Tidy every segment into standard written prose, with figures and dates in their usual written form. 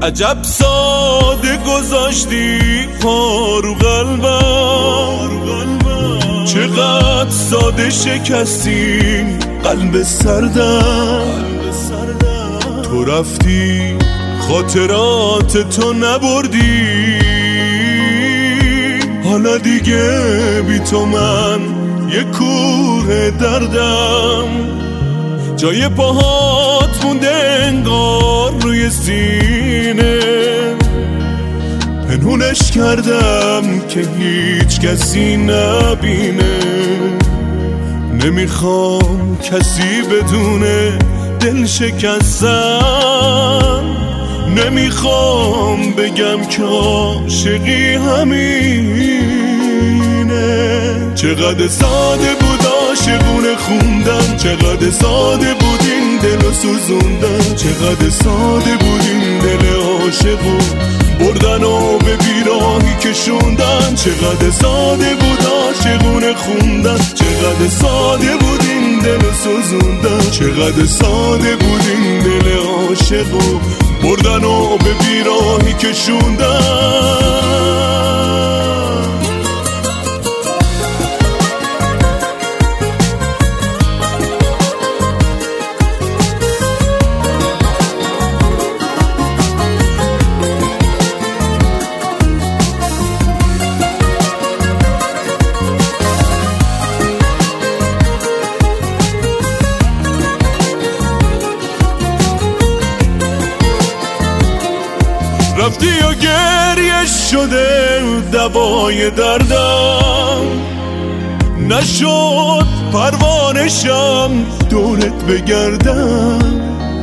عجب ساده گذاشتی پارو قلبم، چقدر ساده شکستی قلب سردم. تو رفتی خاطرات تو نبردی، حالا دیگه بی تو من یه کوه دردم. جای پاهات مونده انگار روی سینه، پنهونش کردم که هیچ کسی نبینه. نمیخوام کسی بدونه دل شکستم، نمیخوام بگم که عاشقی همینه. چقدر ساده بود عاشقونه خوندن، چقدر ساده بود این دلو سوزوندن، چقدر ساده بود این دل عاشقو بردن و به بیراهی کشوندن. چقدر ساده بود عاشقونه خوندن، چقدر ساده بود این دلو سوزوندن، چقدر ساده بود این دل عاشقو بردن و به بیراهی کشوندن. رفتی و گریه شده دوای دردم، نشد پروانشم دورت بگردم،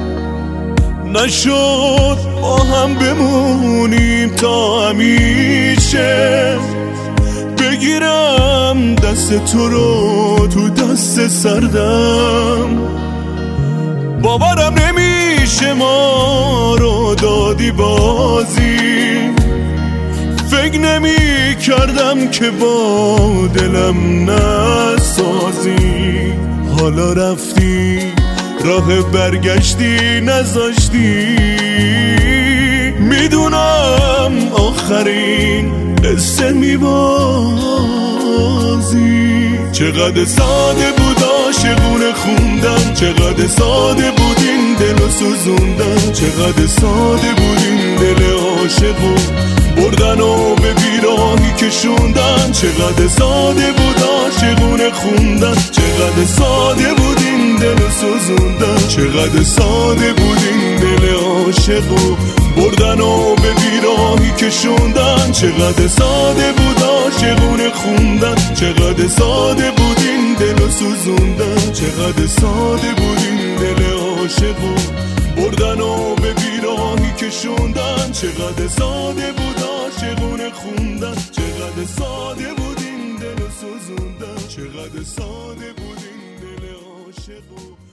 نشد با هم بمونیم تا همیشه. بگیرم دست تو رو تو دست سردم، باورم نمیشه ما رو دادی بازی. فکر نمی کردم که با دلم نسازی. حالا رفتی راه برگشتی نذاشتی، میدونم آخرین قصه میبازی. چقدر ساده بود عاشقونه خوندن، چقدر ساده بود این دلو سوزوندن، چقدر ساده بود این دل عاشقو بردن و به بیراهی کشوندن. چقدر ساده بود عاشقونه خوندن، چقدر ساده بود این دلو سوزوندن، چقدر ساده بود این دل عاشقو بردن و به بیراهی کشوندن. چقدر ساده بود عاشقونه خوندن، چقدر ساده بود این دلو سوزوندن، چقدر ساده بود این دل عاشقو بردن و به بیراهی کشوندن. چقدر ساده بود عاشقونه خوندن، چقدر ساده بود این دلو سوزوندن، چقدر ساده بود این دل عاشقو